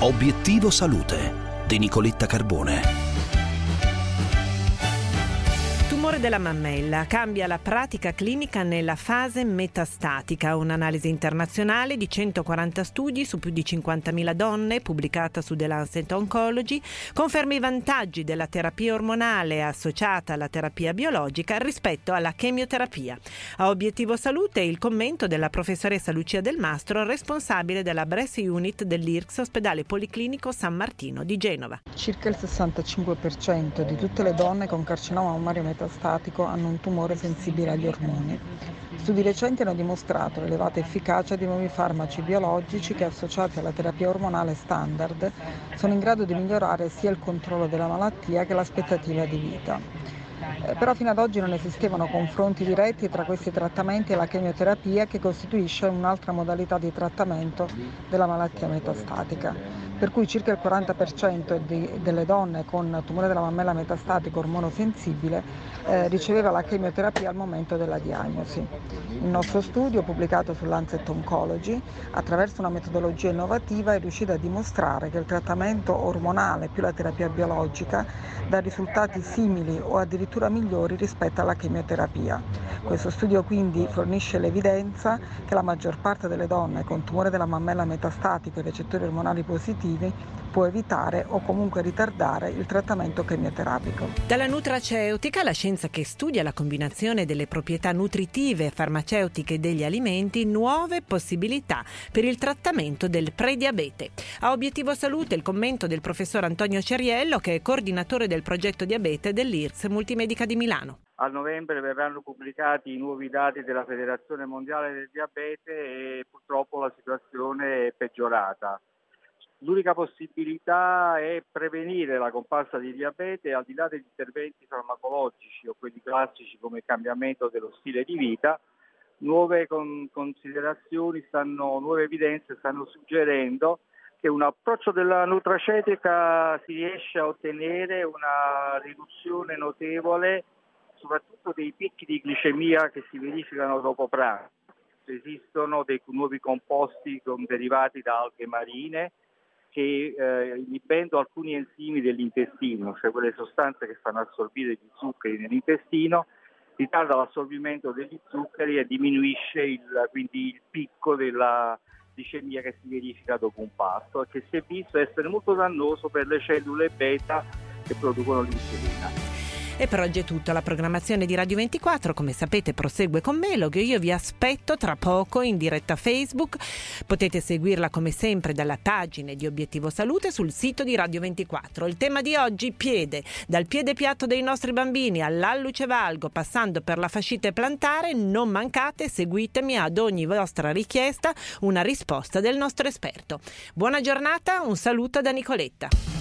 Obiettivo Salute di Nicoletta Carbone. Tumore della mammella. Cambia la pratica clinica nella fase metastatica. Un'analisi internazionale di 140 studi su più di 50.000 donne, pubblicata su The Lancet Oncology, conferma i vantaggi della terapia ormonale associata alla terapia biologica rispetto alla chemioterapia. A Obiettivo Salute il commento della professoressa Lucia Del Mastro, responsabile della Breast Unit dell'IRCCS Ospedale Policlinico San Martino di Genova. Circa il 65% di tutte le donne con carcinoma mammario metastatico hanno un tumore sensibile agli ormoni. Studi recenti hanno dimostrato l'elevata efficacia di nuovi farmaci biologici che, associati alla terapia ormonale standard, sono in grado di migliorare sia il controllo della malattia che l'aspettativa di vita. Però fino ad oggi non esistevano confronti diretti tra questi trattamenti e la chemioterapia, che costituisce un'altra modalità di trattamento della malattia metastatica. Per cui circa il 40% delle donne con tumore della mammella metastatico ormonosensibile riceveva la chemioterapia al momento della diagnosi. Il nostro studio, pubblicato su Lancet Oncology, attraverso una metodologia innovativa è riuscito a dimostrare che il trattamento ormonale più la terapia biologica dà risultati simili o addirittura migliori rispetto alla chemioterapia. Questo studio quindi fornisce l'evidenza che la maggior parte delle donne con tumore della mammella metastatico e recettori ormonali positivi può evitare o comunque ritardare il trattamento chemioterapico. Dalla nutraceutica, la scienza che studia la combinazione delle proprietà nutritive e farmaceutiche degli alimenti, nuove possibilità per il trattamento del prediabete. A Obiettivo Salute il commento del professor Antonio Ceriello, che è coordinatore del progetto diabete dell'IRCCS Multimedica di Milano. A novembre verranno pubblicati i nuovi dati della Federazione Mondiale del Diabete e purtroppo la situazione è peggiorata. L'unica possibilità è prevenire la comparsa di diabete al di là degli interventi farmacologici o quelli classici come il cambiamento dello stile di vita. Nuove considerazioni, nuove evidenze stanno suggerendo che un approccio della nutraceutica si riesce a ottenere una riduzione notevole soprattutto dei picchi di glicemia che si verificano dopo pranzo. Esistono dei nuovi composti derivati da alghe marine che inibendo alcuni enzimi dell'intestino, cioè quelle sostanze che fanno assorbire gli zuccheri nell'intestino, ritarda l'assorbimento degli zuccheri e diminuisce quindi il picco della glicemia che si verifica dopo un pasto e che si è visto essere molto dannoso per le cellule beta che producono l'insulina. E per oggi è tutto. La programmazione di Radio 24, come sapete, prosegue con Melog. Io vi aspetto tra poco in diretta Facebook. Potete seguirla come sempre dalla pagina di Obiettivo Salute sul sito di Radio 24. Il tema di oggi: piede. Dal piede piatto dei nostri bambini all'alluce valgo, passando per la fascite plantare. Non mancate, seguitemi, ad ogni vostra richiesta una risposta del nostro esperto. Buona giornata, un saluto da Nicoletta.